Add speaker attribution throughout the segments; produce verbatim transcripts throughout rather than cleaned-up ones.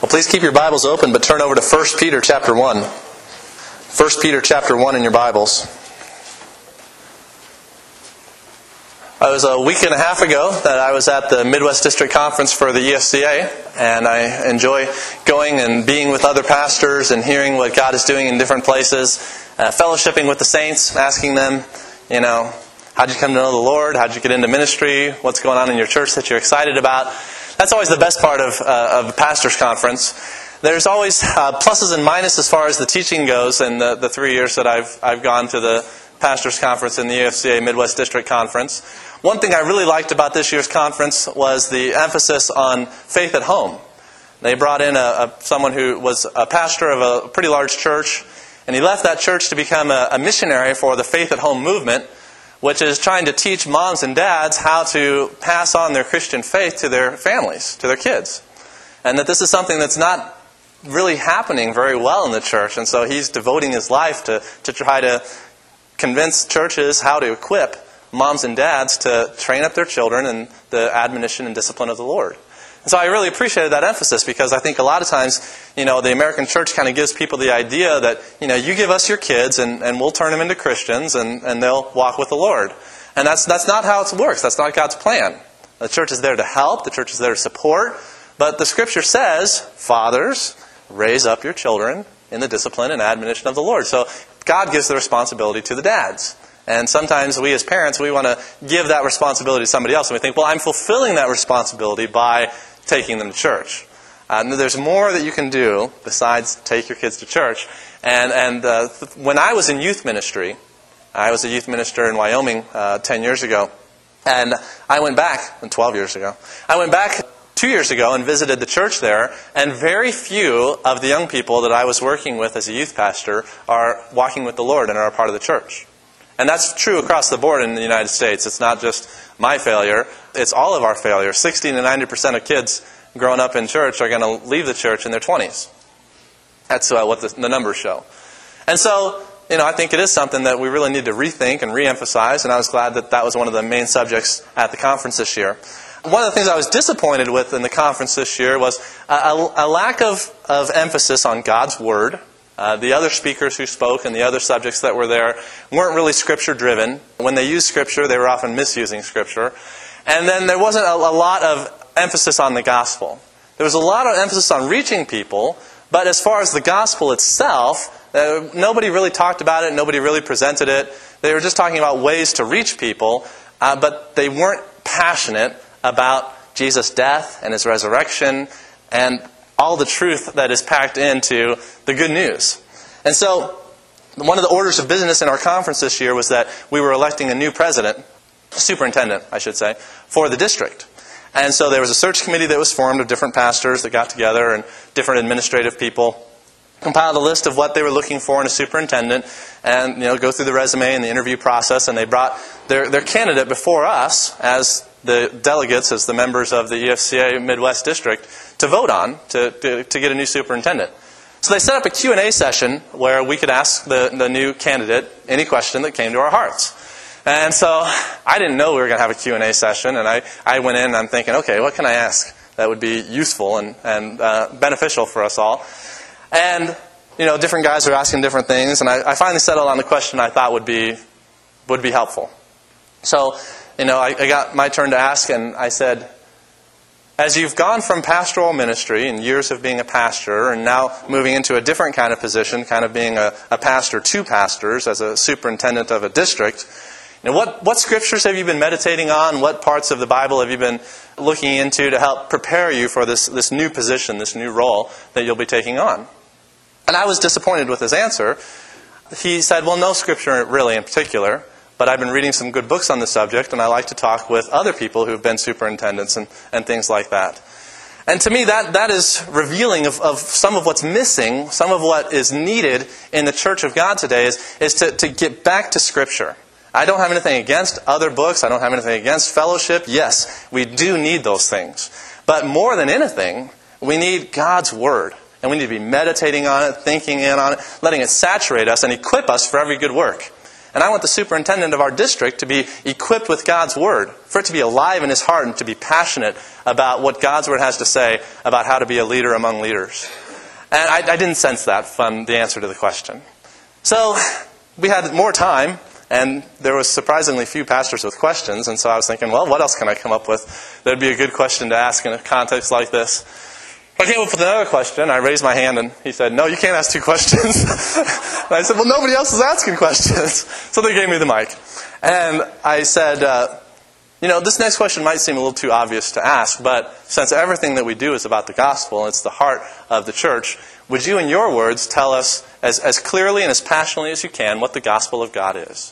Speaker 1: Well, please keep your Bibles open, but turn over to First Peter chapter one. First Peter chapter one in your Bibles. It was a week and a half ago that I was at the Midwest District Conference for the E F C A, and I enjoy going and being with other pastors and hearing what God is doing in different places, uh, fellowshipping with the saints, asking them, you know, how'd you come to know the Lord? How'd you get into ministry? What's going on in your church that you're excited about? That's always the best part of, uh, of a pastor's conference. There's always uh, pluses and minuses as far as the teaching goes in the, the three years that I've I've gone to the pastor's conference in the E F C A Midwest District Conference. One thing I really liked about this year's conference was the emphasis on faith at home. They brought in a, a someone who was a pastor of a pretty large church, and he left that church to become a, a missionary for the faith at home movement, which is trying to teach moms and dads how to pass on their Christian faith to their families, to their kids. And that this is something that's not really happening very well in the church. And so he's devoting his life to, to try to convince churches how to equip moms and dads to train up their children in the admonition and discipline of the Lord. And so I really appreciated that emphasis, because I think a lot of times, you know, the American church kind of gives people the idea that, you know, you give us your kids and, and we'll turn them into Christians and, and they'll walk with the Lord. And that's that's not how it works. That's not God's plan. The church is there to help. The church is there to support. But the Scripture says, fathers, raise up your children in the discipline and admonition of the Lord. So God gives the responsibility to the dads. And sometimes we as parents, we want to give that responsibility to somebody else. And we think, well, I'm fulfilling that responsibility by taking them to church. Uh, there's more that you can do besides take your kids to church. And, and uh, th- when I was in youth ministry, I was a youth minister in Wyoming uh, ten years ago. And I went back, twelve years ago. I went back two years ago and visited the church there. And very few of the young people that I was working with as a youth pastor are walking with the Lord and are a part of the church. And that's true across the board in the United States. It's not just my failure. It's all of our failure. sixty to ninety percent of kids growing up in church are going to leave the church in their twenties. That's uh, what the, the numbers show. And so, you know, I think it is something that we really need to rethink and reemphasize. And I was glad that that was one of the main subjects at the conference this year. One of the things I was disappointed with in the conference this year was a, a, a lack of, of emphasis on God's Word. Uh, the other speakers who spoke and the other subjects that were there weren't really Scripture-driven. When they used Scripture, they were often misusing Scripture. And then there wasn't a, a lot of emphasis on the gospel. There was a lot of emphasis on reaching people, but as far as the gospel itself, uh, nobody really talked about it, nobody really presented it. They were just talking about ways to reach people, uh, but they weren't passionate about Jesus' death and His resurrection and all the truth that is packed into the good news. And so, one of the orders of business in our conference this year was that we were electing a new president, superintendent, I should say, for the district. And so there was a search committee that was formed of different pastors that got together and different administrative people, compiled a list of what they were looking for in a superintendent, and you know, go through the resume and the interview process, and they brought their, their candidate before us as the delegates, as the members of the E F C A Midwest District, to vote on to, to, to get a new superintendent. So they set up a Q and A session where we could ask the, the new candidate any question that came to our hearts. And so I didn't know we were going to have a Q and A session, and I, I went in and I'm thinking, okay, what can I ask that would be useful and, and uh, beneficial for us all? And, you know, different guys are asking different things, and I, I finally settled on the question I thought would be would be helpful. So, you know, I, I got my turn to ask, and I said, as you've gone from pastoral ministry and years of being a pastor and now moving into a different kind of position, kind of being a, a pastor to pastors as a superintendent of a district, you know, what, what scriptures have you been meditating on? What parts of the Bible have you been looking into to help prepare you for this, this new position, this new role that you'll be taking on? And I was disappointed with his answer. He said, well, no scripture really in particular, but I've been reading some good books on the subject, and I like to talk with other people who have been superintendents and, and things like that. And to me, that, that is revealing of, of some of what's missing, some of what is needed in the Church of God today is, is to, to get back to Scripture. I don't have anything against other books. I don't have anything against fellowship. Yes, we do need those things. But more than anything, we need God's Word. And we need to be meditating on it, thinking in on it, letting it saturate us and equip us for every good work. And I want the superintendent of our district to be equipped with God's Word, for it to be alive in his heart and to be passionate about what God's Word has to say about how to be a leader among leaders. And I, I didn't sense that from the answer to the question. So we had more time, and there was surprisingly few pastors with questions, and so I was thinking, well, what else can I come up with that would be a good question to ask in a context like this? I came up with another question. I raised my hand, and he said, no, you can't ask two questions. And I said, well, nobody else is asking questions. So they gave me the mic. And I said, uh, you know, this next question might seem a little too obvious to ask, but since everything that we do is about the gospel, and it's the heart of the church, would you, in your words, tell us as, as clearly and as passionately as you can what the gospel of God is?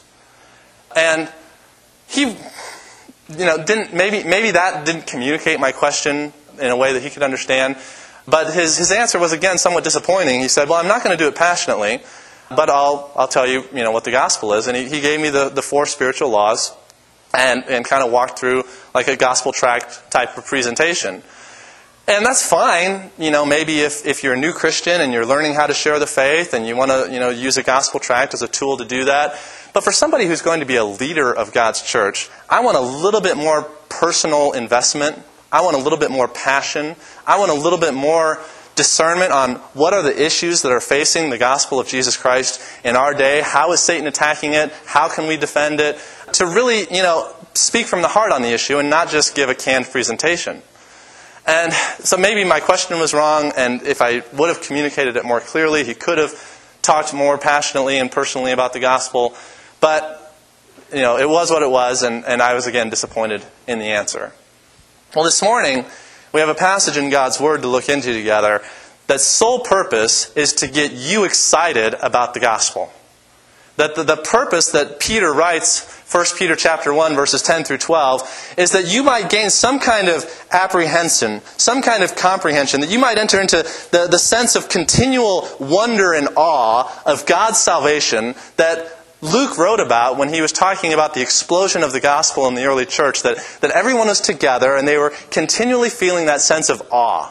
Speaker 1: And he, you know, didn't maybe maybe that didn't communicate my question in a way that he could understand. But his, his answer was, again, somewhat disappointing. He said, well, I'm not going to do it passionately, but I'll I'll tell you, you know, what the gospel is. And he, he gave me the, the four spiritual laws and, and kind of walked through like a gospel tract type of presentation. And that's fine, you know, maybe if, if you're a new Christian and you're learning how to share the faith and you want to, you know, use a gospel tract as a tool to do that. But for somebody who's going to be a leader of God's church, I want a little bit more personal investment. I want a little bit more passion. I want a little bit more discernment on what are the issues that are facing the gospel of Jesus Christ in our day. How is Satan attacking it? How can we defend it? To really, you know, speak from the heart on the issue and not just give a canned presentation. And so maybe my question was wrong, and if I would have communicated it more clearly, he could have talked more passionately and personally about the gospel. But, you know, it was what it was, and, and I was again disappointed in the answer. Well, this morning, we have a passage in God's Word to look into together that's sole purpose is to get you excited about the gospel. That the, the purpose that Peter writes, First Peter chapter one, verses ten through twelve, is that you might gain some kind of apprehension, some kind of comprehension, that you might enter into the, the sense of continual wonder and awe of God's salvation that Luke wrote about when he was talking about the explosion of the gospel in the early church, that, that everyone was together and they were continually feeling that sense of awe.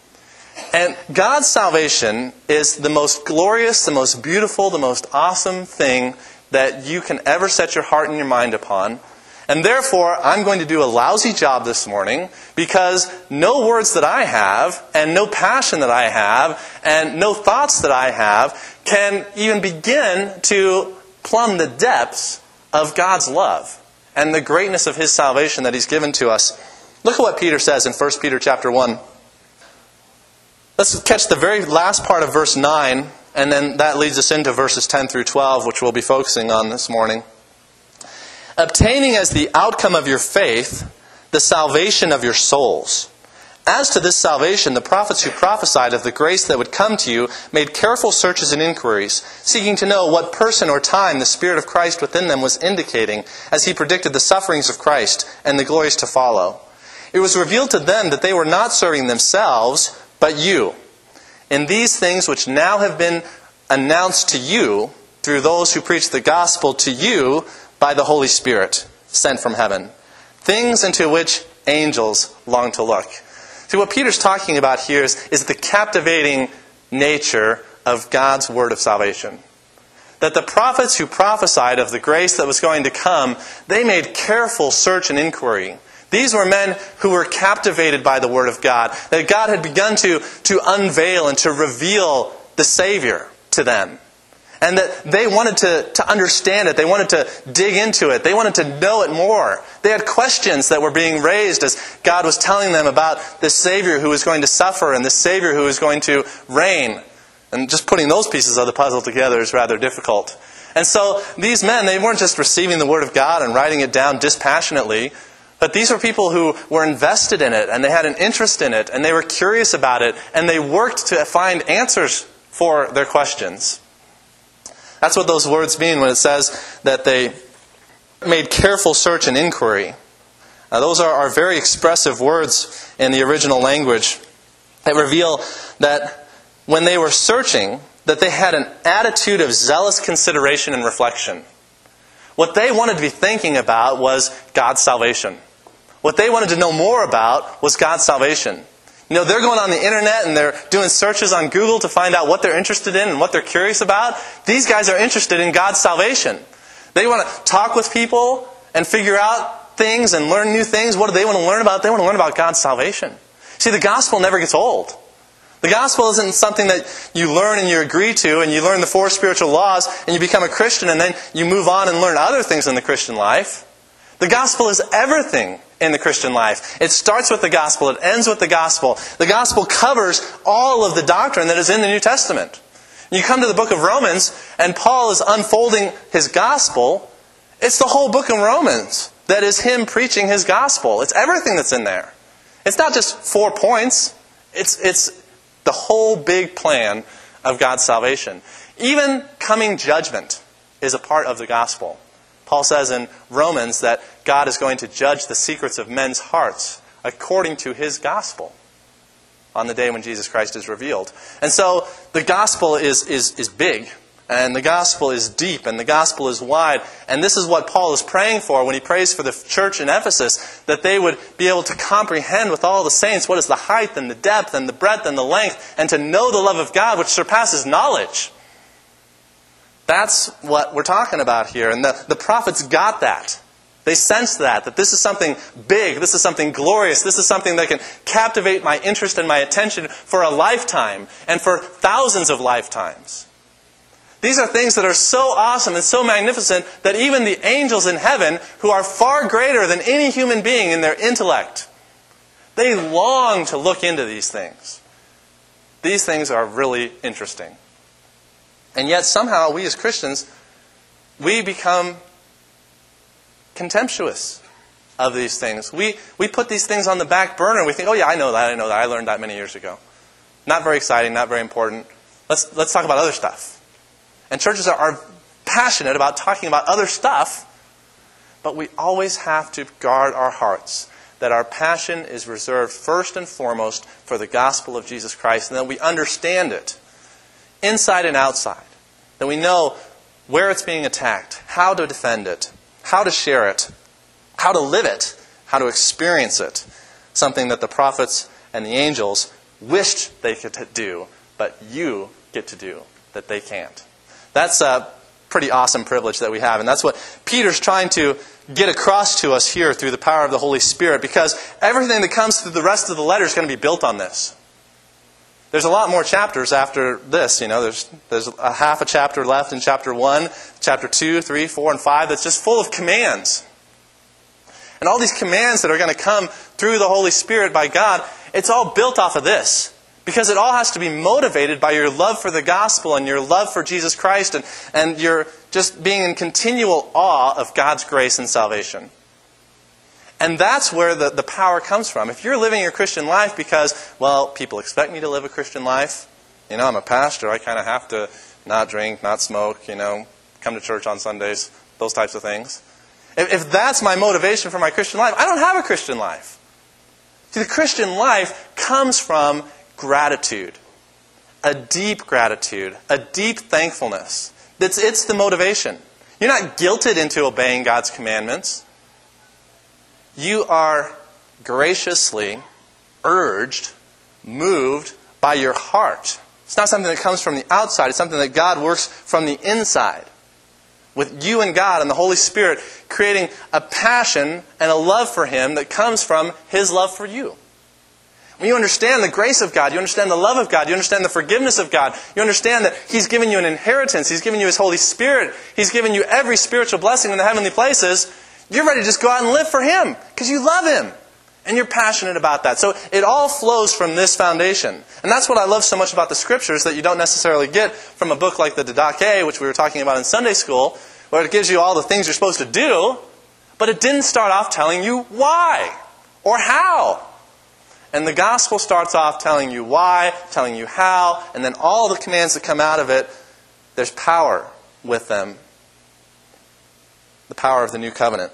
Speaker 1: And God's salvation is the most glorious, the most beautiful, the most awesome thing that you can ever set your heart and your mind upon. And therefore, I'm going to do a lousy job this morning because no words that I have and no passion that I have and no thoughts that I have can even begin to plumb the depths of God's love and the greatness of His salvation that He's given to us. Look at what Peter says in First Peter chapter one. Let's catch the very last part of verse nine, and then that leads us into verses ten through twelve, which we'll be focusing on this morning. Obtaining as the outcome of your faith the salvation of your souls. As to this salvation, the prophets who prophesied of the grace that would come to you made careful searches and inquiries, seeking to know what person or time the Spirit of Christ within them was indicating as He predicted the sufferings of Christ and the glories to follow. It was revealed to them that they were not serving themselves, but you, in these things which now have been announced to you through those who preach the gospel to you by the Holy Spirit sent from heaven, things into which angels long to look. See, what Peter's talking about here is, is the captivating nature of God's word of salvation. That the prophets who prophesied of the grace that was going to come, they made careful search and inquiry. These were men who were captivated by the Word of God. That God had begun to, to unveil and to reveal the Savior to them. And that they wanted to, to understand it. They wanted to dig into it. They wanted to know it more. They had questions that were being raised as God was telling them about this Savior who was going to suffer and this Savior who was going to reign. And just putting those pieces of the puzzle together is rather difficult. And so these men, they weren't just receiving the Word of God and writing it down dispassionately. But these were people who were invested in it, and they had an interest in it, and they were curious about it, and they worked to find answers for their questions. That's what those words mean when it says that they made careful search and inquiry. Now, those are, are very expressive words in the original language that reveal that when they were searching, that they had an attitude of zealous consideration and reflection. What they wanted to be thinking about was God's salvation. What they wanted to know more about was God's salvation. You know, they're going on the internet and they're doing searches on Google to find out what they're interested in and what they're curious about. These guys are interested in God's salvation. They want to talk with people and figure out things and learn new things. What do they want to learn about? They want to learn about God's salvation. See, the gospel never gets old. The gospel isn't something that you learn and you agree to, and you learn the four spiritual laws, and you become a Christian, and then you move on and learn other things in the Christian life. The gospel is everything in the Christian life. It starts with the gospel. It ends with the gospel. The gospel covers all of the doctrine that is in the New Testament. You come to the book of Romans, and Paul is unfolding his gospel. It's the whole book of Romans that is him preaching his gospel. It's everything that's in there. It's not just four points. It's it's the whole big plan of God's salvation. Even coming judgment is a part of the gospel. Paul says in Romans that God is going to judge the secrets of men's hearts according to his gospel on the day when Jesus Christ is revealed. And so the gospel is, is, is big, and the gospel is deep, and the gospel is wide. And this is what Paul is praying for when he prays for the church in Ephesus, that they would be able to comprehend with all the saints what is the height and the depth and the breadth and the length, and to know the love of God which surpasses knowledge. That's what we're talking about here. And the, the prophets got that. They sensed that, that this is something big, this is something glorious, this is something that can captivate my interest and my attention for a lifetime and for thousands of lifetimes. These are things that are so awesome and so magnificent that even the angels in heaven, who are far greater than any human being in their intellect, they long to look into these things. These things are really interesting. And yet somehow we as Christians, we become contemptuous of these things. We we put these things on the back burner and we think, oh yeah, I know that, I know that, I learned that many years ago. Not very exciting, not very important. Let's let's talk about other stuff. And churches are, are passionate about talking about other stuff, but we always have to guard our hearts that our passion is reserved first and foremost for the gospel of Jesus Christ, and that we understand it inside and outside. That we know where it's being attacked, how to defend it, how to share it, how to live it, how to experience it. Something that the prophets and the angels wished they could do, but you get to do that they can't. That's a pretty awesome privilege that we have. And that's what Peter's trying to get across to us here through the power of the Holy Spirit, because everything that comes through the rest of the letter is going to be built on this. There's a lot more chapters after this. You know, there's there's a half a chapter left in chapter one, chapter two, three, four, and five that's just full of commands. And all these commands that are going to come through the Holy Spirit by God, it's all built off of this. Because it all has to be motivated by your love for the gospel and your love for Jesus Christ, and, and your just being in continual awe of God's grace and salvation. And that's where the, the power comes from. If you're living your Christian life because, well, people expect me to live a Christian life. You know, I'm a pastor. I kind of have to not drink, not smoke, you know, come to church on Sundays, those types of things. If, if that's my motivation for my Christian life, I don't have a Christian life. See, the Christian life comes from gratitude. A deep gratitude. A deep thankfulness. It's, it's the motivation. You're not guilted into obeying God's commandments. You are graciously urged, moved by your heart. It's not something that comes from the outside. It's something that God works from the inside. With you and God and the Holy Spirit creating a passion and a love for Him that comes from His love for you. When you understand the grace of God, you understand the love of God, you understand the forgiveness of God, you understand that He's given you an inheritance, He's given you His Holy Spirit, He's given you every spiritual blessing in the heavenly places, you're ready to just go out and live for Him because you love Him. And you're passionate about that. So it all flows from this foundation. And that's what I love so much about the Scriptures that you don't necessarily get from a book like the Didache, which we were talking about in Sunday school, where it gives you all the things you're supposed to do, but it didn't start off telling you why or how. And the gospel starts off telling you why, telling you how, and then all the commands that come out of it, there's power with them. The power of the new covenant.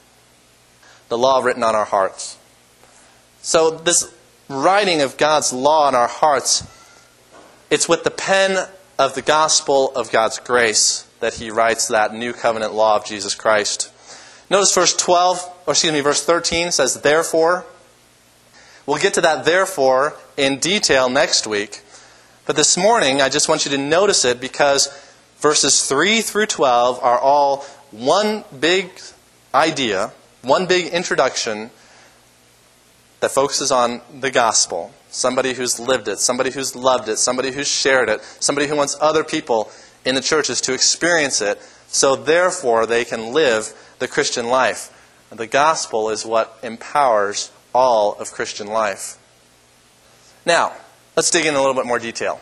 Speaker 1: The law written on our hearts. So this writing of God's law in our hearts, it's with the pen of the gospel of God's grace that He writes that new covenant law of Jesus Christ. Notice verse twelve, or excuse me, verse thirteen says, therefore. We'll get to that therefore in detail next week. But this morning, I just want you to notice it because verses three through twelve are all one big idea, one big introduction that focuses on the gospel. Somebody who's lived it, somebody who's loved it, somebody who's shared it, somebody who wants other people in the churches to experience it, so therefore they can live the Christian life. The gospel is what empowers all of Christian life. Now, let's dig in a little bit more detail.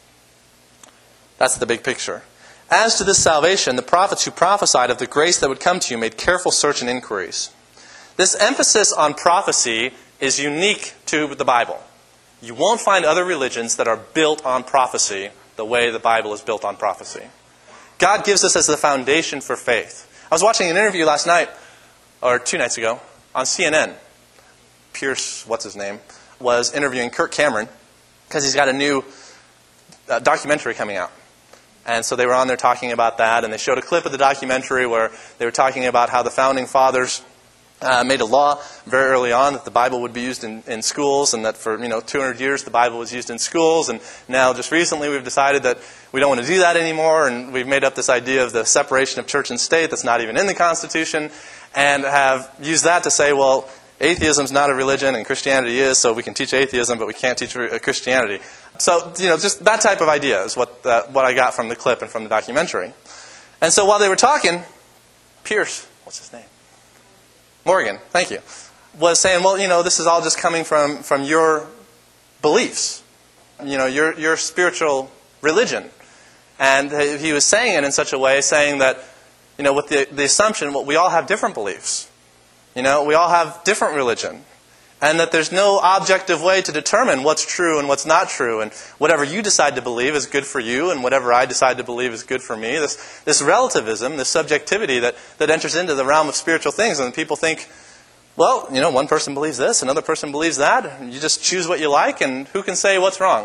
Speaker 1: That's the big picture. As to this salvation, the prophets who prophesied of the grace that would come to you made careful search and inquiries. This emphasis on prophecy is unique to the Bible. You won't find other religions that are built on prophecy the way the Bible is built on prophecy. God gives us as the foundation for faith. I was watching an interview last night, or two nights ago, on C N N. Pierce, what's his name, was interviewing Kirk Cameron because he's got a new uh, documentary coming out. And so they were on there talking about that, and they showed a clip of the documentary where they were talking about how the Founding Fathers uh, made a law very early on that the Bible would be used in, in schools, and that for you know two hundred years the Bible was used in schools, and now just recently we've decided that we don't want to do that anymore, and we've made up this idea of the separation of church and state that's not even in the Constitution, and have used that to say, well, atheism's not a religion and Christianity is, so we can teach atheism, but we can't teach Christianity. So, you know, just that type of idea is what uh, what I got from the clip and from the documentary. And so while they were talking, Pierce, what's his name? Morgan, thank you, was saying, well, you know, this is all just coming from, from your beliefs, you know, your your spiritual religion. And he was saying it in such a way, saying that, you know, with the, the assumption, well, we all have different beliefs. You know, we all have different religion. And that there's no objective way to determine what's true and what's not true. And whatever you decide to believe is good for you, and whatever I decide to believe is good for me. This this relativism, this subjectivity that, that enters into the realm of spiritual things. And people think, well, you know, one person believes this, another person believes that. And you just choose what you like, and who can say what's wrong?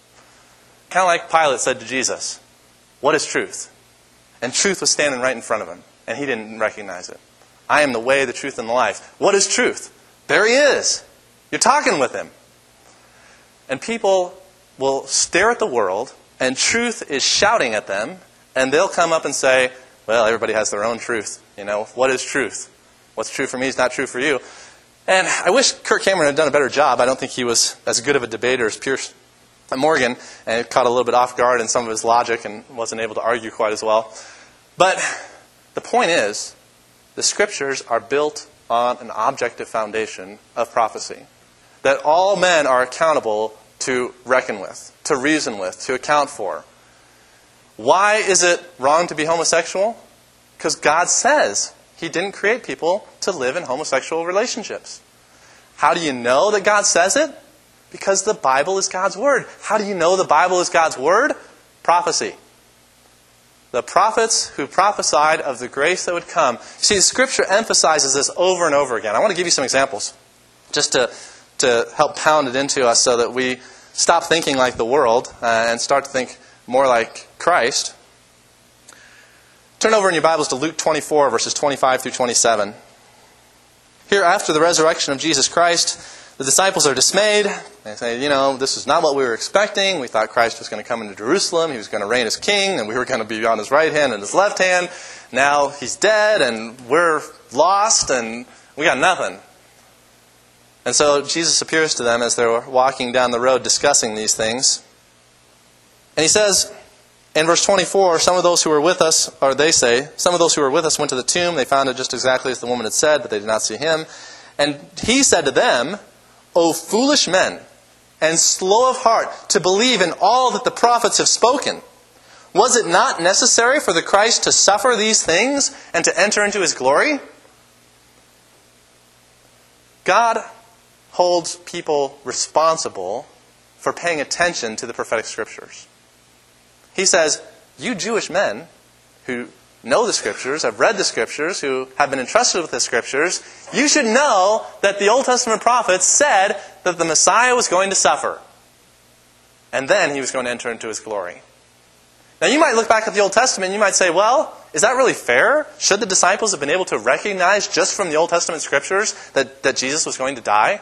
Speaker 1: Kind of like Pilate said to Jesus, what is truth? And truth was standing right in front of him, and he didn't recognize it. I am the way, the truth, and the life. What is truth? There he is. You're talking with him. And people will stare at the world, and truth is shouting at them, and they'll come up and say, well, everybody has their own truth. You know, what is truth? What's true for me is not true for you. And I wish Kirk Cameron had done a better job. I don't think he was as good of a debater as Pierce Morgan, and it caught a little bit off guard in some of his logic and wasn't able to argue quite as well. But the point is, the Scriptures are built on an objective foundation of prophecy that all men are accountable to reckon with, to reason with, to account for. Why is it wrong to be homosexual? Because God says He didn't create people to live in homosexual relationships. How do you know that God says it? Because the Bible is God's Word. How do you know the Bible is God's Word? Prophecy. The prophets who prophesied of the grace that would come. See, the Scripture emphasizes this over and over again. I want to give you some examples just to, to help pound it into us so that we stop thinking like the world uh, and start to think more like Christ. Turn over in your Bibles to Luke twenty-four, verses twenty-five through twenty-seven. Here, after the resurrection of Jesus Christ, the disciples are dismayed. They say, you know, this is not what we were expecting. We thought Christ was going to come into Jerusalem. He was going to reign as king, and we were going to be on His right hand and His left hand. Now He's dead, and we're lost, and we got nothing. And so Jesus appears to them as they're walking down the road discussing these things. And He says, in verse twenty-four, some of those who were with us, or they say, some of those who were with us went to the tomb. They found it just exactly as the woman had said, but they did not see Him. And He said to them, O foolish men, and slow of heart to believe in all that the prophets have spoken. Was it not necessary for the Christ to suffer these things and to enter into His glory? God holds people responsible for paying attention to the prophetic Scriptures. He says, you Jewish men who know the Scriptures, have read the Scriptures, who have been entrusted with the Scriptures, you should know that the Old Testament prophets said that the Messiah was going to suffer. And then He was going to enter into His glory. Now you might look back at the Old Testament and you might say, well, is that really fair? Should the disciples have been able to recognize just from the Old Testament Scriptures that, that Jesus was going to die?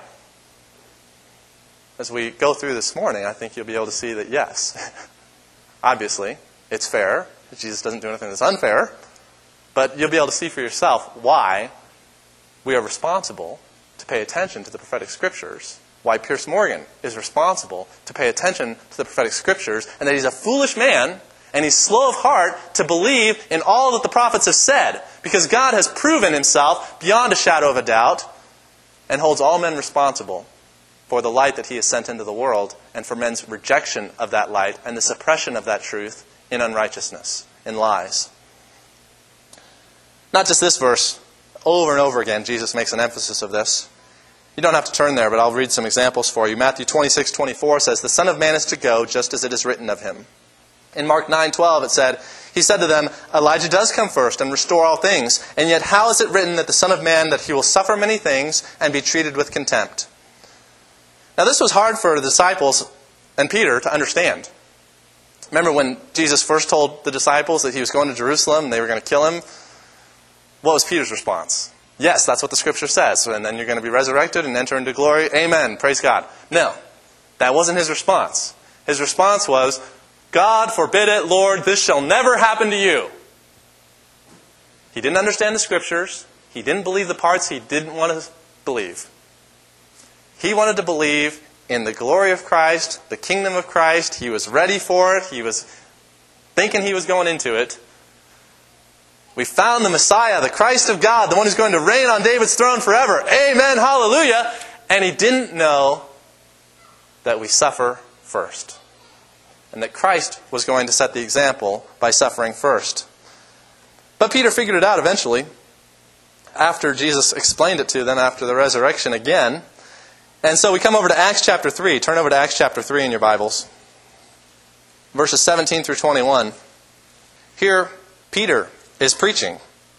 Speaker 1: As we go through this morning, I think you'll be able to see that yes, obviously, it's fair. Jesus doesn't do anything that's unfair. But you'll be able to see for yourself why we are responsible to pay attention to the prophetic scriptures, why Pierce Morgan is responsible to pay attention to the prophetic scriptures, and that he's a foolish man and he's slow of heart to believe in all that the prophets have said, because God has proven himself beyond a shadow of a doubt and holds all men responsible for the light that he has sent into the world and for men's rejection of that light and the suppression of that truth in unrighteousness, in lies. Not just this verse. Over and over again, Jesus makes an emphasis of this. You don't have to turn there, but I'll read some examples for you. Matthew twenty-six twenty-four says, "The Son of Man is to go just as it is written of him." In Mark nine twelve it said, "He said to them, Elijah does come first and restore all things. And yet how is it written that the Son of Man, that he will suffer many things and be treated with contempt?" Now this was hard for the disciples and Peter to understand. Remember when Jesus first told the disciples that he was going to Jerusalem and they were going to kill him? What was Peter's response? Yes, that's what the Scripture says. And then you're going to be resurrected and enter into glory. Amen. Praise God. No, that wasn't his response. His response was, "God forbid it, Lord, this shall never happen to you." He didn't understand the Scriptures. He didn't believe the parts he didn't want to believe. He wanted to believe in the glory of Christ, the kingdom of Christ. He was ready for it. He was thinking he was going into it. We found the Messiah, the Christ of God, the one who's going to reign on David's throne forever. Amen, hallelujah. And he didn't know that we suffer first. And that Christ was going to set the example by suffering first. But Peter figured it out eventually, after Jesus explained it to them after the resurrection again. And so we come over to Acts chapter three. Turn over to Acts chapter three in your Bibles. Verses seventeen through twenty-one. Here, Peter is preaching.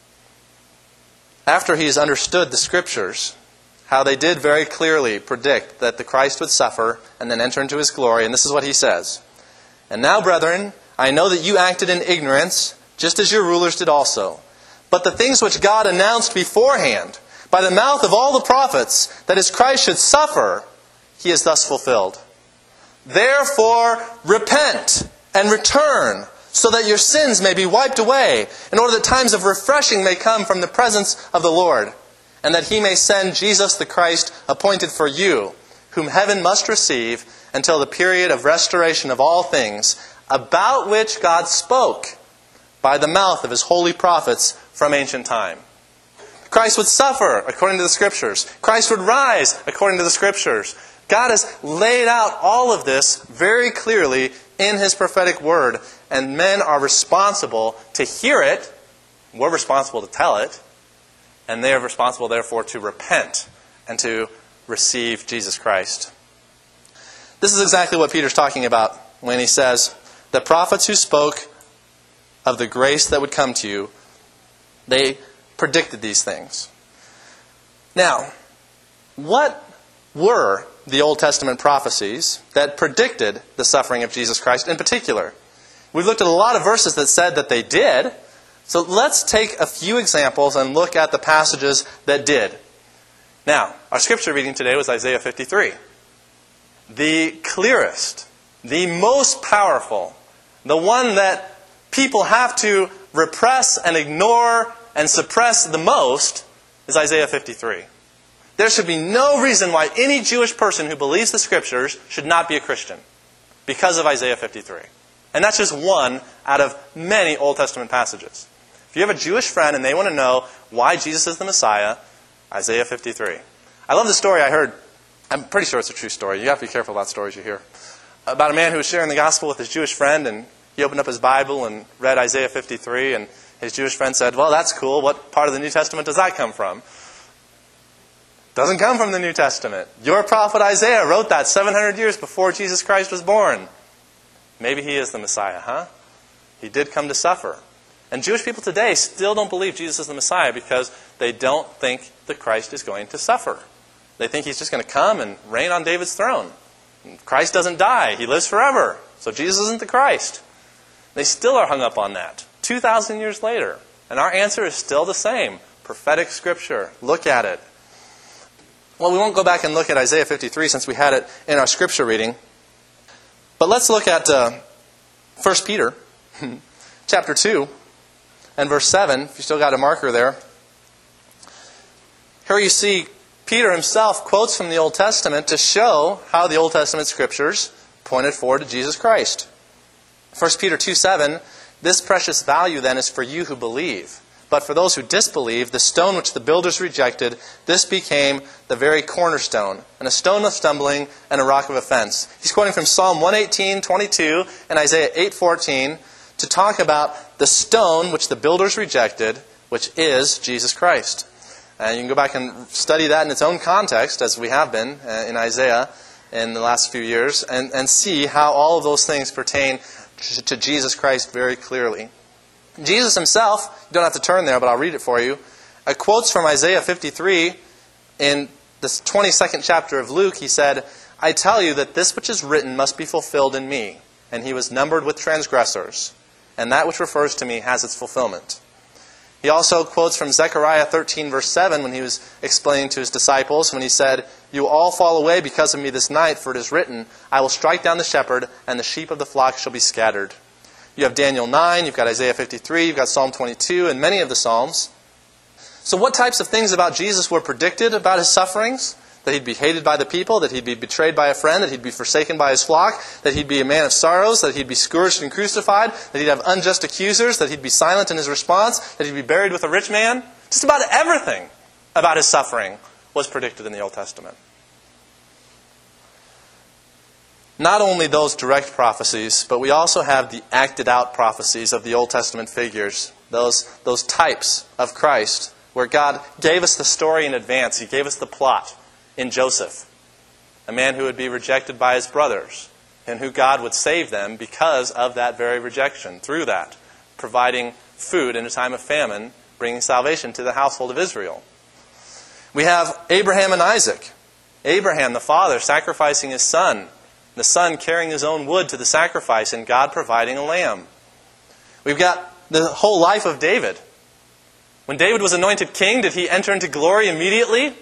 Speaker 1: After he's understood the Scriptures, how they did very clearly predict that the Christ would suffer and then enter into his glory. And this is what he says. "And now, brethren, I know that you acted in ignorance, just as your rulers did also. But the things which God announced beforehand, by the mouth of all the prophets, that his Christ should suffer, he has thus fulfilled. Therefore, repent and return, so that your sins may be wiped away, in order that times of refreshing may come from the presence of the Lord, and that he may send Jesus the Christ appointed for you, whom heaven must receive until the period of restoration of all things, about which God spoke by the mouth of his holy prophets from ancient time." Christ would suffer according to the Scriptures. Christ would rise according to the Scriptures. God has laid out all of this very clearly in his prophetic word, and men are responsible to hear it. We're responsible to tell it, and they are responsible, therefore, to repent and to receive Jesus Christ. This is exactly what Peter's talking about when he says, "The prophets who spoke of the grace that would come to you, they predicted these things." Now, what were the Old Testament prophecies that predicted the suffering of Jesus Christ in particular? We've looked at a lot of verses that said that they did. So let's take a few examples and look at the passages that did. Now, our scripture reading today was Isaiah fifty-three. The clearest, the most powerful, the one that people have to repress and ignore and suppress the most is Isaiah fifty-three. There should be no reason why any Jewish person who believes the Scriptures should not be a Christian because of Isaiah fifty-three. And that's just one out of many Old Testament passages. If you have a Jewish friend and they want to know why Jesus is the Messiah, Isaiah fifty-three. I love the story I heard. I'm pretty sure it's a true story. You have to be careful about stories you hear. About a man who was sharing the gospel with his Jewish friend, and he opened up his Bible and read Isaiah fifty-three, and his Jewish friend said, "Well, that's cool. What part of the New Testament does that come from?" Doesn't come from the New Testament. Your prophet Isaiah wrote that seven hundred years before Jesus Christ was born. Maybe he is the Messiah, huh? He did come to suffer. And Jewish people today still don't believe Jesus is the Messiah because they don't think the Christ is going to suffer. They think he's just going to come and reign on David's throne. Christ doesn't die. He lives forever. So Jesus isn't the Christ. They still are hung up on that two thousand years later. And our answer is still the same. Prophetic Scripture. Look at it. Well, we won't go back and look at Isaiah fifty-three since we had it in our Scripture reading. But let's look at uh, First Peter chapter two. and verse seven, if you still got a marker there, here you see Peter himself quotes from the Old Testament to show how the Old Testament Scriptures pointed forward to Jesus Christ. First Peter two seven, this precious value then is for you who believe. But for those who disbelieve, the stone which the builders rejected, this became the very cornerstone, and a stone of stumbling and a rock of offense. He's quoting from Psalm one eighteen twenty-two and Isaiah eight fourteen to talk about the stone which the builders rejected, which is Jesus Christ. And you can go back and study that in its own context, as we have been uh, in Isaiah in the last few years, and, and see how all of those things pertain to, to Jesus Christ very clearly. Jesus himself, you don't have to turn there, but I'll read it for you. Uh, quotes from Isaiah fifty-three in the twenty-second chapter of Luke. He said, I tell you that this which is written must be fulfilled in me. And he was numbered with transgressors. And that which refers to me has its fulfillment. He also quotes from Zechariah thirteen verse seven when he was explaining to his disciples, when he said, you will all fall away because of me this night, for it is written, I will strike down the shepherd, and the sheep of the flock shall be scattered. You have Daniel nine, you've got Isaiah fifty-three, you've got Psalm twenty-two, and many of the Psalms. So what types of things about Jesus were predicted about his sufferings? That he'd be hated by the people, that he'd be betrayed by a friend, that he'd be forsaken by his flock, that he'd be a man of sorrows, that he'd be scourged and crucified, that he'd have unjust accusers, that he'd be silent in his response, that he'd be buried with a rich man. Just about everything about his suffering was predicted in the Old Testament. Not only those direct prophecies, but we also have the acted out prophecies of the Old Testament figures, those, those types of Christ, where God gave us the story in advance. He gave us the plot in Joseph, a man who would be rejected by his brothers, and who God would save them because of that very rejection, through that, providing food in a time of famine, bringing salvation to the household of Israel. We have Abraham and Isaac. Abraham, the father, sacrificing his son, the son carrying his own wood to the sacrifice, and God providing a lamb. We've got the whole life of David. When David was anointed king, did he enter into glory immediately?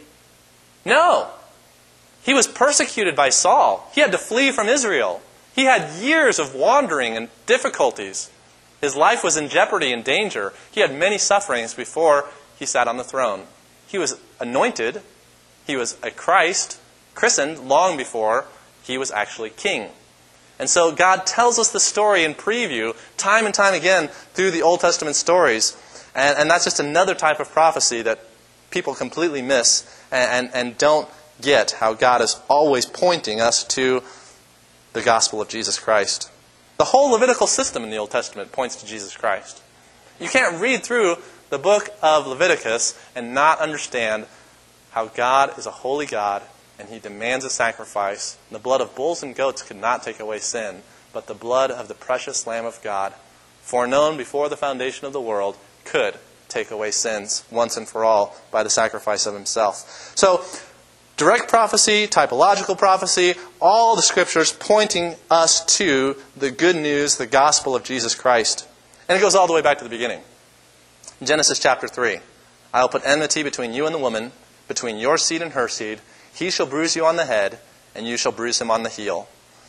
Speaker 1: No. He was persecuted by Saul. He had to flee from Israel. He had years of wandering and difficulties. His life was in jeopardy and danger. He had many sufferings before he sat on the throne. He was anointed. He was a Christ, christened long before he was actually king. And so God tells us the story in preview time and time again through the Old Testament stories. And, and that's just another type of prophecy that people completely miss and, and, and don't get, how God is always pointing us to the gospel of Jesus Christ. The whole Levitical system in the Old Testament points to Jesus Christ. You can't read through the book of Leviticus and not understand how God is a holy God, and He demands a sacrifice. And the blood of bulls and goats could not take away sin, but the blood of the precious Lamb of God, foreknown before the foundation of the world, could take away sins once and for all by the sacrifice of Himself. So, direct prophecy, typological prophecy, all the Scriptures pointing us to the good news, the gospel of Jesus Christ. And it goes all the way back to the beginning. Genesis chapter three. I will put enmity between you and the woman, between your seed and her seed. He shall bruise you on the head, and you shall bruise him on the heel.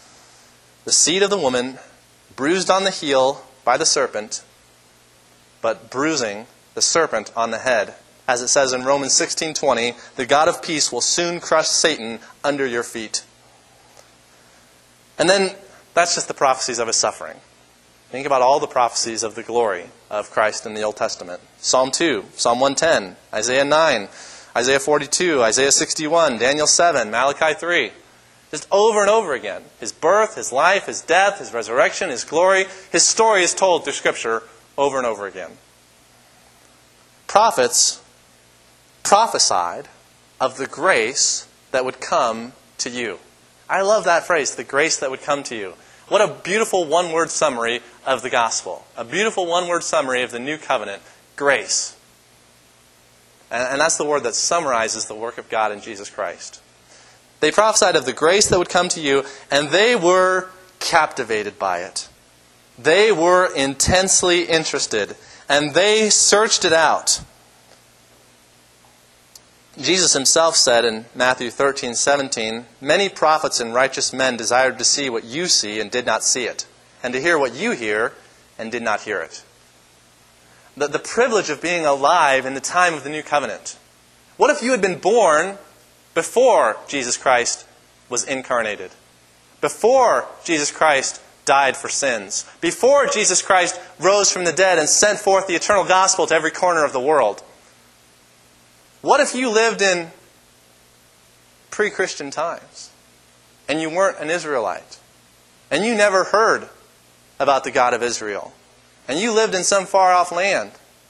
Speaker 1: The seed of the woman, bruised on the heel by the serpent, but bruising the serpent on the head. As it says in Romans sixteen twenty, the God of peace will soon crush Satan under your feet. And then, that's just the prophecies of His suffering. Think about all the prophecies of the glory of Christ in the Old Testament. Psalm two, Psalm one ten, Isaiah nine, Isaiah forty-two, Isaiah sixty-one, Daniel seven, Malachi three. Just over and over again. His birth, His life, His death, His resurrection, His glory. His story is told through Scripture over and over again. Prophets prophesied of the grace that would come to you. I love that phrase, the grace that would come to you. What a beautiful one-word summary of the gospel. A beautiful one-word summary of the new covenant. Grace. And, and that's the word that summarizes the work of God in Jesus Christ. They prophesied of the grace that would come to you, and they were captivated by it. They were intensely interested, and they searched it out. Jesus Himself said in Matthew thirteen seventeen, many prophets and righteous men desired to see what you see and did not see it, and to hear what you hear and did not hear it. the, the privilege of being alive in the time of the new covenant? What if you had been born before Jesus Christ was incarnated? Before Jesus Christ died for sins? Before Jesus Christ rose from the dead and sent forth the eternal gospel to every corner of the world? What if you lived in pre-Christian times and you weren't an Israelite and you never heard about the God of Israel and you lived in some far-off land?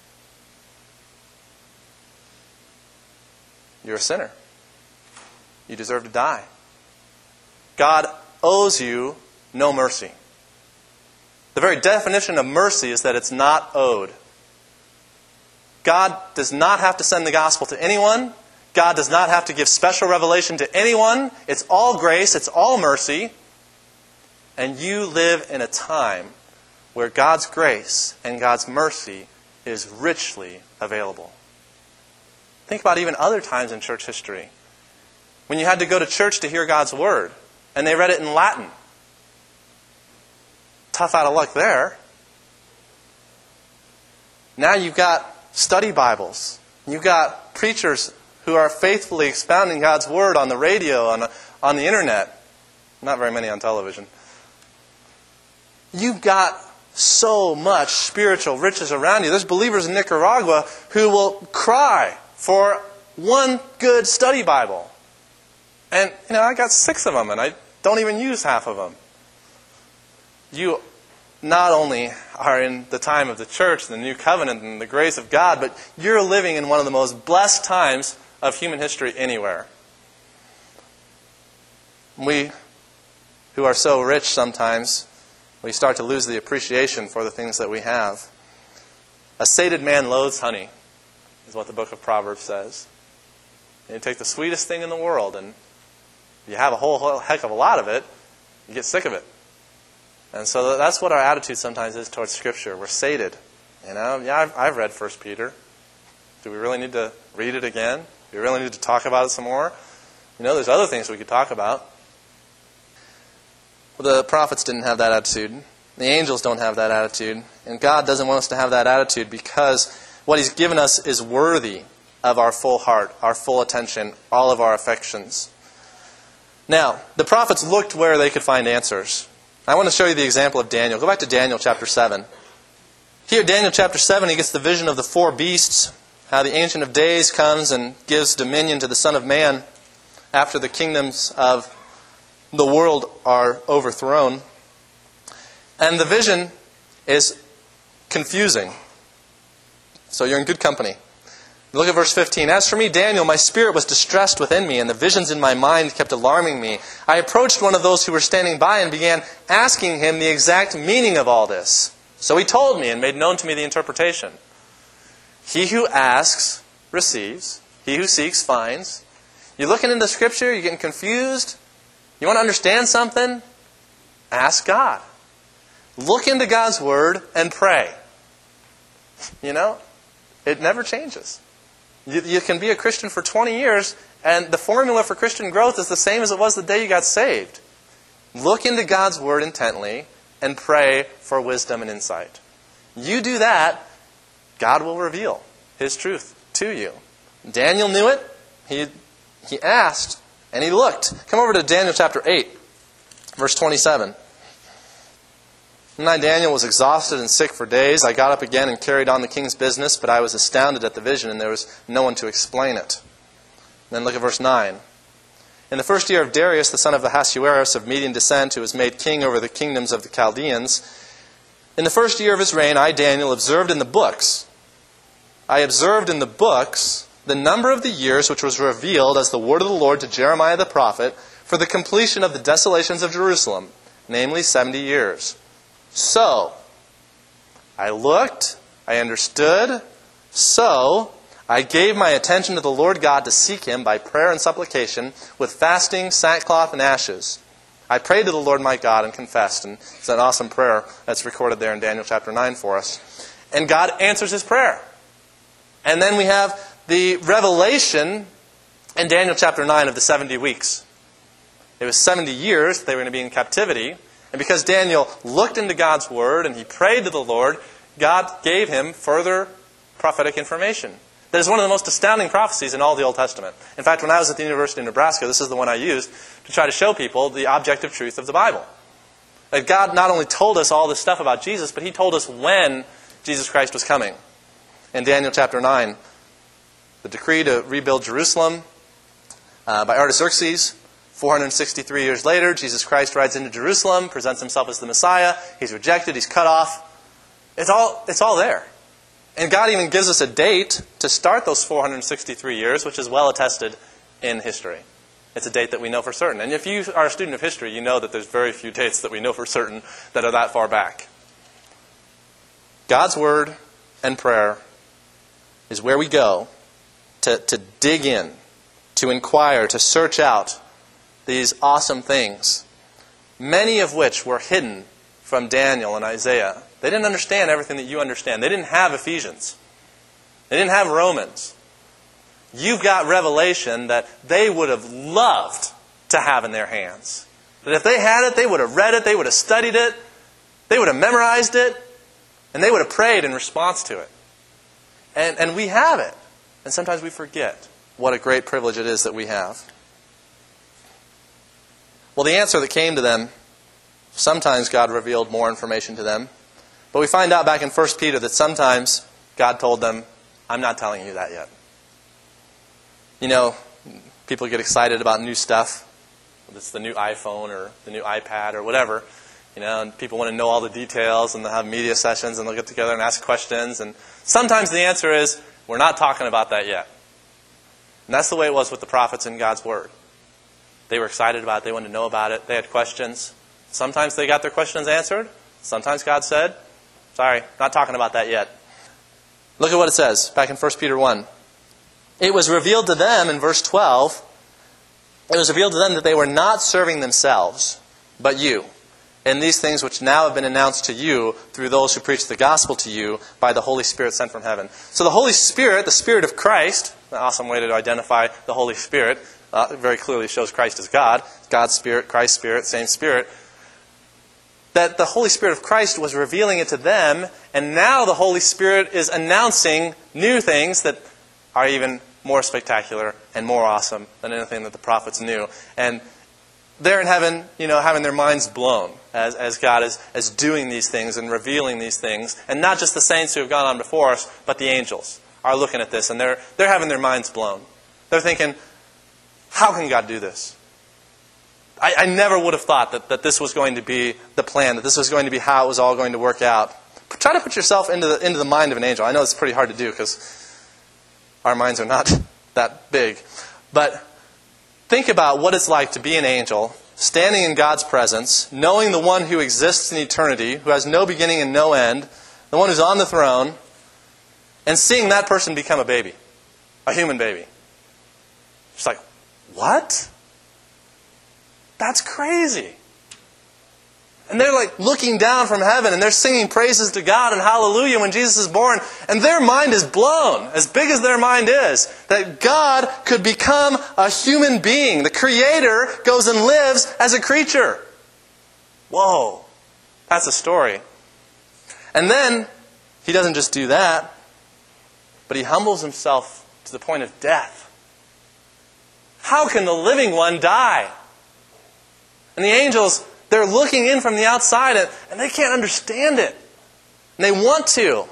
Speaker 1: You're a sinner. You deserve to die. God owes you no mercy. The very definition of mercy is that it's not owed. God does not have to send the gospel to anyone. God does not have to give special revelation to anyone. It's all grace. It's all mercy. And you live in a time where God's grace and God's mercy is richly available. Think about even other times in church history when you had to go to church to hear God's word and they read it in Latin. Tough out of luck there. Now you've got study Bibles. You've got preachers who are faithfully expounding God's word on the radio, on, on the internet. Not very many on television. You've got so much spiritual riches around you. There's believers in Nicaragua who will cry for one good study Bible. And, you know, I got six of them, and I don't even use half of them. You not only are in the time of the church, the new covenant, and the grace of God, but you're living in one of the most blessed times of human history anywhere. We, who are so rich sometimes, we start to lose the appreciation for the things that we have. A sated man loathes honey, is what the book of Proverbs says. And you take the sweetest thing in the world, and you have a whole, whole heck of a lot of it, you get sick of it. And so that's what our attitude sometimes is towards Scripture. We're sated. You know, yeah, I've, I've read First Peter. Do we really need to read it again? Do we really need to talk about it some more? You know, there's other things we could talk about. Well, the prophets didn't have that attitude. The angels don't have that attitude. And God doesn't want us to have that attitude because what He's given us is worthy of our full heart, our full attention, all of our affections. Now, the prophets looked where they could find answers. I want to show you the example of Daniel. Go back to Daniel chapter seven. Here, Daniel chapter seven, he gets the vision of the four beasts, how the Ancient of Days comes and gives dominion to the Son of Man after the kingdoms of the world are overthrown. And the vision is confusing. So you're in good company. Look at verse fifteen. As for me, Daniel, my spirit was distressed within me, and the visions in my mind kept alarming me. I approached one of those who were standing by and began asking him the exact meaning of all this. So he told me and made known to me the interpretation. He who asks, receives. He who seeks, finds. You're looking into Scripture, you're getting confused. You want to understand something? Ask God. Look into God's Word and pray. You know, it never changes. You, you can be a Christian for twenty years, and the formula for Christian growth is the same as it was the day you got saved. Look into God's Word intently and pray for wisdom and insight. You do that, God will reveal His truth to you. Daniel knew it. He, he asked, and he looked. Come over to Daniel chapter eight, verse twenty-seven. And I, Daniel, was exhausted and sick for days. I got up again and carried on the king's business, but I was astounded at the vision, and there was no one to explain it. Then look at verse nine. In the first year of Darius, the son of Ahasuerus of Median descent, who was made king over the kingdoms of the Chaldeans, in the first year of his reign, I, Daniel, observed in the books, I observed in the books the number of the years which was revealed as the word of the Lord to Jeremiah the prophet for the completion of the desolations of Jerusalem, namely seventy years. So, I looked, I understood, so I gave my attention to the Lord God to seek Him by prayer and supplication with fasting, sackcloth, and ashes. I prayed to the Lord my God and confessed, and it's an awesome prayer that's recorded there in Daniel chapter nine for us. And God answers his prayer. And then we have the revelation in Daniel chapter nine of the seventy weeks. It was seventy years they were going to be in captivity. And because Daniel looked into God's Word and he prayed to the Lord, God gave him further prophetic information. That is one of the most astounding prophecies in all the Old Testament. In fact, when I was at the University of Nebraska, this is the one I used to try to show people the objective truth of the Bible. That God not only told us all this stuff about Jesus, but he told us when Jesus Christ was coming. In Daniel chapter nine, the decree to rebuild Jerusalem uh, by Artaxerxes, four hundred sixty-three years later, Jesus Christ rides into Jerusalem, presents himself as the Messiah. He's rejected, he's cut off. It's all, it's all there. And God even gives us a date to start those four hundred sixty-three years, which is well attested in history. It's a date that we know for certain. And if you are a student of history, you know that there's very few dates that we know for certain that are that far back. God's Word and prayer is where we go to, to dig in, to inquire, to search out these awesome things, many of which were hidden from Daniel and Isaiah. They didn't understand everything that you understand. They didn't have Ephesians. They didn't have Romans. You've got revelation that they would have loved to have in their hands. That if they had it, they would have read it, they would have studied it, they would have memorized it, and they would have prayed in response to it. And, and we have it. And sometimes we forget what a great privilege it is that we have. Well, the answer that came to them, sometimes God revealed more information to them. But we find out back in First Peter that sometimes God told them, I'm not telling you that yet. You know, people get excited about new stuff. It's the new iPhone or the new iPad or whatever. You know, and people want to know all the details, and they'll have media sessions, and they'll get together and ask questions. And sometimes the answer is, we're not talking about that yet. And that's the way it was with the prophets in God's Word. They were excited about it. They wanted to know about it. They had questions. Sometimes they got their questions answered. Sometimes God said, sorry, not talking about that yet. Look at what it says back in First Peter one. It was revealed to them in verse twelve, it was revealed to them that they were not serving themselves, but you, in these things which now have been announced to you through those who preach the gospel to you by the Holy Spirit sent from heaven. So the Holy Spirit, the Spirit of Christ, an awesome way to identify the Holy Spirit, uh, very clearly shows Christ as God. God's Spirit, Christ's Spirit, same Spirit. That the Holy Spirit of Christ was revealing it to them, and now the Holy Spirit is announcing new things that are even more spectacular and more awesome than anything that the prophets knew. And they're in heaven, you know, having their minds blown as, as God is, is doing these things and revealing these things. And not just the saints who have gone on before us, but the angels are looking at this, and they're, they're having their minds blown. They're thinking, how can God do this? I, I never would have thought that, that this was going to be the plan, that this was going to be how it was all going to work out. But try to put yourself into the, into the mind of an angel. I know it's pretty hard to do because our minds are not that big. But think about what it's like to be an angel, standing in God's presence, knowing the one who exists in eternity, who has no beginning and no end, the one who's on the throne, and seeing that person become a baby, a human baby. It's like, what? That's crazy. And they're like looking down from heaven, and they're singing praises to God and hallelujah when Jesus is born. And their mind is blown, as big as their mind is, that God could become a human being. The Creator goes and lives as a creature. Whoa, that's a story. And then, He doesn't just do that, but He humbles Himself to the point of death. How can the living one die? And the angels, they're looking in from the outside, and, and they can't understand it. And they want to.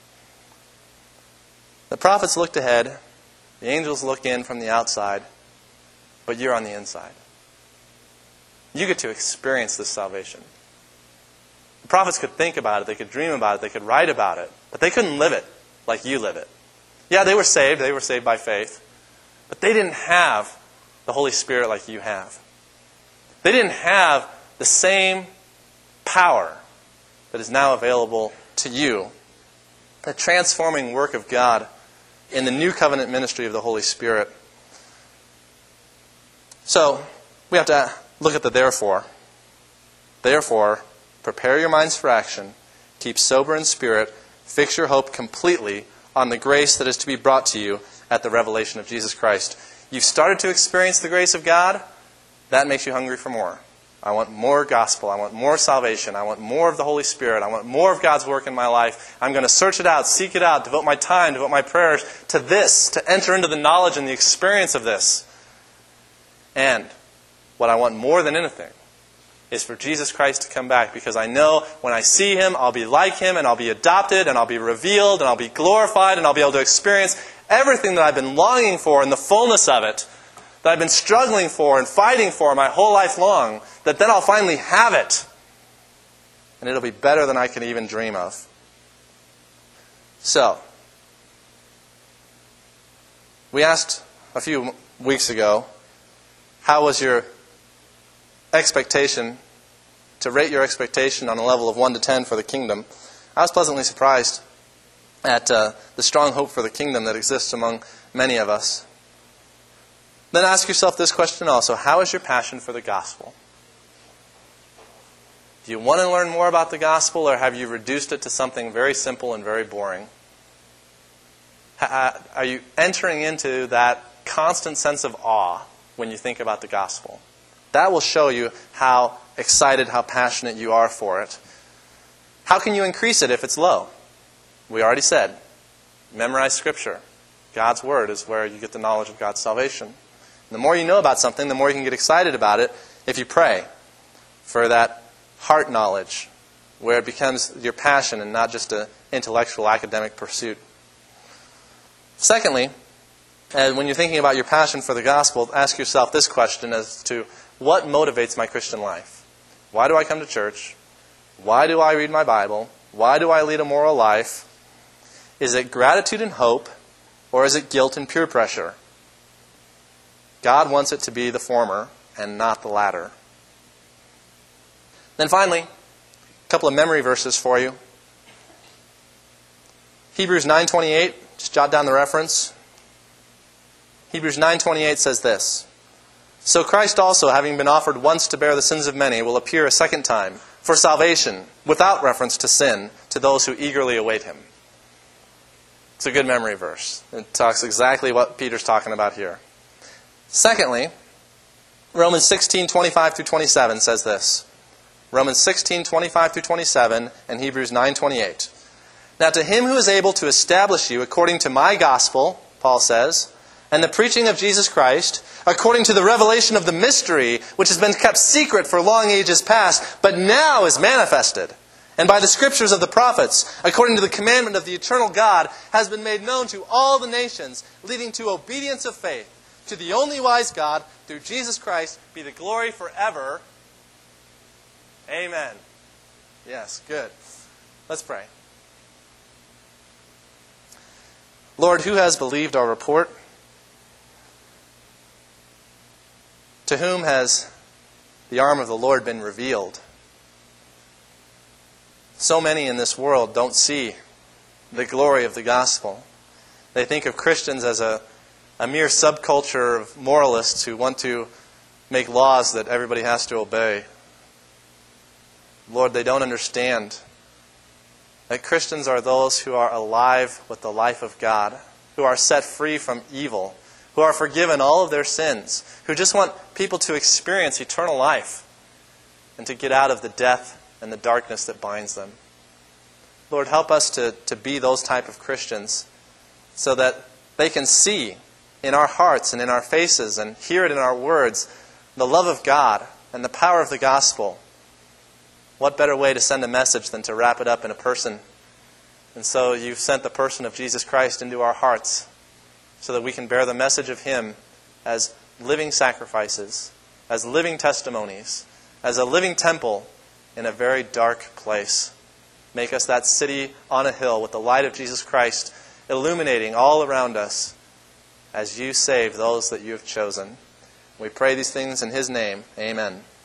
Speaker 1: The prophets looked ahead. The angels look in from the outside. But you're on the inside. You get to experience this salvation. The prophets could think about it. They could dream about it. They could write about it. But they couldn't live it like you live it. Yeah, they were saved. They were saved by faith. But they didn't have the Holy Spirit like you have. They didn't have the same power that is now available to you. The transforming work of God in the new covenant ministry of the Holy Spirit. So, we have to look at the therefore. Therefore, prepare your minds for action. Keep sober in spirit. Fix your hope completely on the grace that is to be brought to you at the revelation of Jesus Christ. You've started to experience the grace of God. That makes you hungry for more. I want more gospel. I want more salvation. I want more of the Holy Spirit. I want more of God's work in my life. I'm going to search it out, seek it out, devote my time, devote my prayers to this, to enter into the knowledge and the experience of this. And what I want more than anything is for Jesus Christ to come back, because I know when I see Him, I'll be like Him, and I'll be adopted, and I'll be revealed, and I'll be glorified, and I'll be able to experience everything that I've been longing for in the fullness of it, that I've been struggling for and fighting for my whole life long, that then I'll finally have it. And it'll be better than I can even dream of. So, we asked a few weeks ago, how was your expectation, to rate your expectation on a level of one to ten for the kingdom? I was pleasantly surprised at uh, the strong hope for the kingdom that exists among many of us. Then ask yourself this question also: how is your passion for the gospel? Do you want to learn more about the gospel, or have you reduced it to something very simple and very boring? Are you entering into that constant sense of awe when you think about the gospel? That will show you how excited, how passionate you are for it. How can you increase it if it's low? We already said, memorize Scripture. God's Word is where you get the knowledge of God's salvation. The more you know about something, the more you can get excited about it if you pray for that heart knowledge, where it becomes your passion and not just an intellectual academic pursuit. Secondly, and when you're thinking about your passion for the gospel, ask yourself this question as to what motivates my Christian life. Why do I come to church? Why do I read my Bible? Why do I lead a moral life? Is it gratitude and hope, or is it guilt and peer pressure? God wants it to be the former and not the latter. Then finally, a couple of memory verses for you. Hebrews nine twenty-eight, just jot down the reference. Hebrews nine twenty-eight says this: "So Christ also, having been offered once to bear the sins of many, will appear a second time for salvation, without reference to sin, to those who eagerly await Him." It's a good memory verse. It talks exactly what Peter's talking about here. Secondly, Romans sixteen twenty-five through twenty-seven says this. Romans sixteen twenty-five through twenty-seven and Hebrews nine twenty-eight. "Now to Him who is able to establish you according to my gospel," Paul says, "and the preaching of Jesus Christ, according to the revelation of the mystery, which has been kept secret for long ages past, but now is manifested, and by the scriptures of the prophets, according to the commandment of the eternal God, has been made known to all the nations, leading to obedience of faith. To the only wise God, through Jesus Christ, be the glory forever. Amen." Yes, good. Let's pray. Lord, who has believed our report? To whom has the arm of the Lord been revealed? So many in this world don't see the glory of the gospel. They think of Christians as a, a mere subculture of moralists who want to make laws that everybody has to obey. Lord, they don't understand that Christians are those who are alive with the life of God, who are set free from evil, who are forgiven all of their sins, who just want people to experience eternal life and to get out of the death and the darkness that binds them. Lord, help us to, to be those type of Christians so that they can see in our hearts and in our faces and hear it in our words the love of God and the power of the gospel. What better way to send a message than to wrap it up in a person? And so you've sent the person of Jesus Christ into our hearts so that we can bear the message of Him as living sacrifices, as living testimonies, as a living temple in a very dark place. Make us that city on a hill with the light of Jesus Christ illuminating all around us as you save those that you have chosen. We pray these things in His name. Amen.